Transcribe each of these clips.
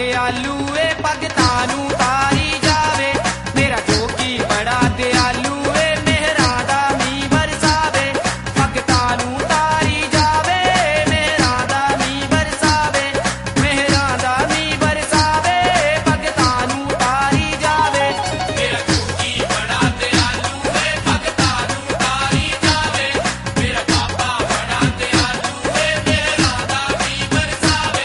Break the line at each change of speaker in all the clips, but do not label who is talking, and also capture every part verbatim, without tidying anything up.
दयालु ए भगतां नूं तारी जावे। मेरा जोगी बड़ा दयालु ए मेहरां दा मींह बरसावे। भगतां नूं तारी जावे मेहरां दा मींह बरसावे। मेहरां दा मींह बरसावे भगतां नूं तारी जावे। मेरा जोगी बड़ा दयालु ए भगतां नूं तारी जावे। मेरा बाबा बड़ा दयालु ए मेहरां दा मींह बरसावे।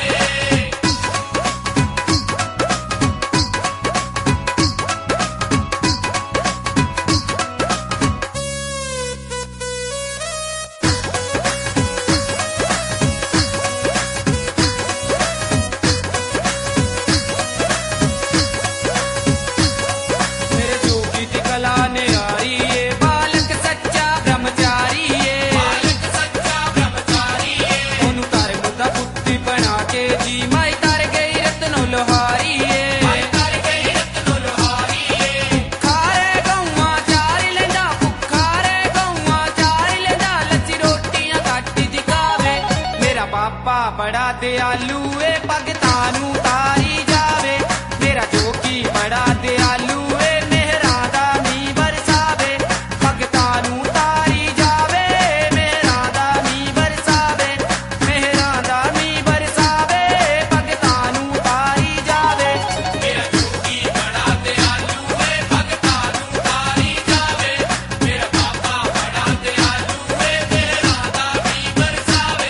मेरे जोगी दी कला ने आरी ए बालक सच्चा ब्रह्मचारी ए बालक सच्चा ब्रह्मचारी ए ओनू कर मुद्दा बुद्धि बना के जी माई कर गई रत्नो लोहारी ए माई कर गई रत्नो लोहारी ए खारे गौवा चारी लेंदा भुखारे गौवा चारी लेंदा लच्ची रोटियां घट दिखावे। मेरा बाबा बड़ा दयालु ए भगतां नूं तारी जावे। मेरा जोगी बड़ा दयालु ए मेहरां दा मींह बरसावे। भगतां नूं तारी जावे मेहरां दा मींह बरसावे। मेहरां दा मींह बरसावे भगतां नूं तारी जावे। मेरा जोगी बड़ा दयालु ए भगतां नूं तारी जावे। मेरा बाबा बड़ा दयालु ए मेहरां दा मींह बरसावे।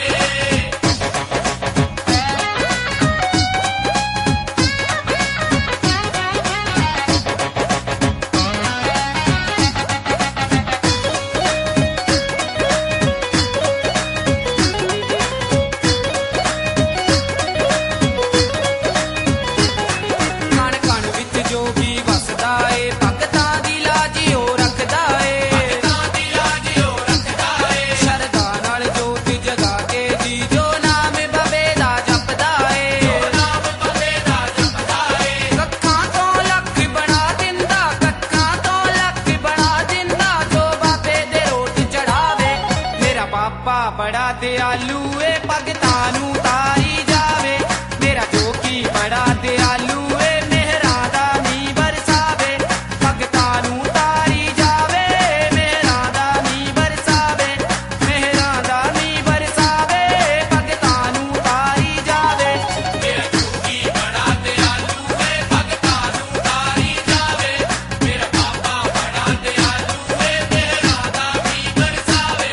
कण कण विच जोगी वसदा ए भगतां दी लाज ओ रखदा ए। भगतां दी लाज ओ रखदा ए शरदा नाल जोत जगा के जी जो नाम बबे दा जपदा ए। जो नाम बबे दा जपदा ए कक्खां तो लख बना दिंदा कक्खां तो लख बना दिंदा जो बाबे दे रोट चढ़ावे। मेरा बाबा बड़ा दयालु ए भगतां नूं तारी जावे। मेरा जोगी बड़ा दयालु ए मेहरां दा मींह बरसावे। भगतां नूं तारी जावे मेहरां दा मींह बरसावे। मेहरां दा मींह बरसावे भगतां नूं तारी जावे। मेरा जोगी बड़ा दयालु ए भगतां नूं तारी जावे। मेरा बाबा बड़ा दयालु ए मेहरां दा मींह बरसावे।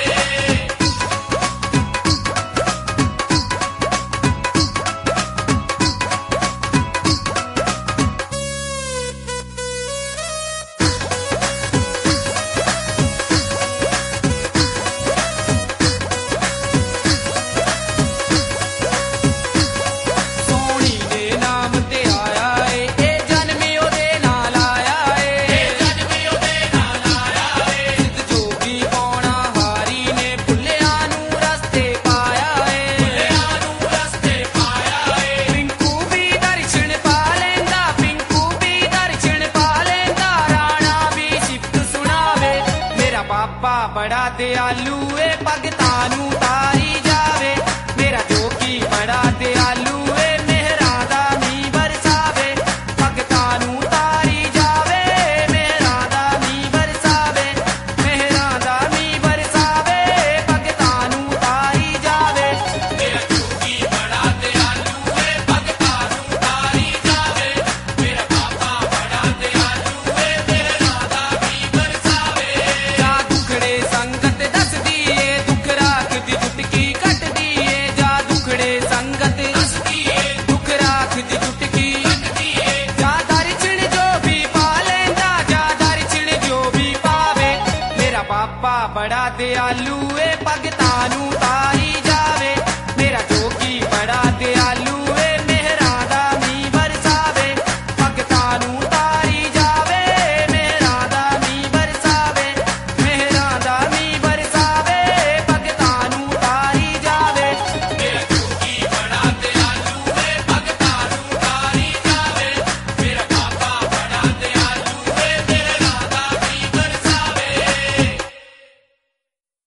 सोनी दे नाम ते आया ए ए जन्म ओदे नाल आया ए। ए जन्म ओदे नाल आया ए सिद्ध जोगी पौणा हारी ने भुल्लियां नूं रस्ते पाया ए। भुल्लियां नूं रस्ते पाया ए पिंकू भी दर्शन पा लेंदा पिंकू भी दर्शन पा लेंदा राणा भी सिफत सुनावे। मेरा बाबा बड़ा दयालु ए भगतां नूं तारी जावे। मेरा जोगी बड़ा दयालु ए मेहरां दा मींह बरसावे। भगतां नूं तारी जावे मेहरां दा मींह बरसावे। मेहरां दा मींह बरसावे भगतां नूं तारी जावे। मेरा जोगी बड़ा दयालु ए भगतां नूं तारी जावे। मेरा बाबा बड़ा दयालु ए मेहरां दा मींह बरसावे। जा दुखड़े संगत दसदी ए दुख राख दी चुटकी कटदी ए। जा दुखड़े संगत दसदी ए दुख राख दी चुटकी कटदी ए। जा दर्शन जो भी पा लेंदा जा दर्शन जो भी पावे। मेरा बाबा बड़ा दयालु ए भगतां नूं तारी जावे। मेरा जोगी बड़ा दयालु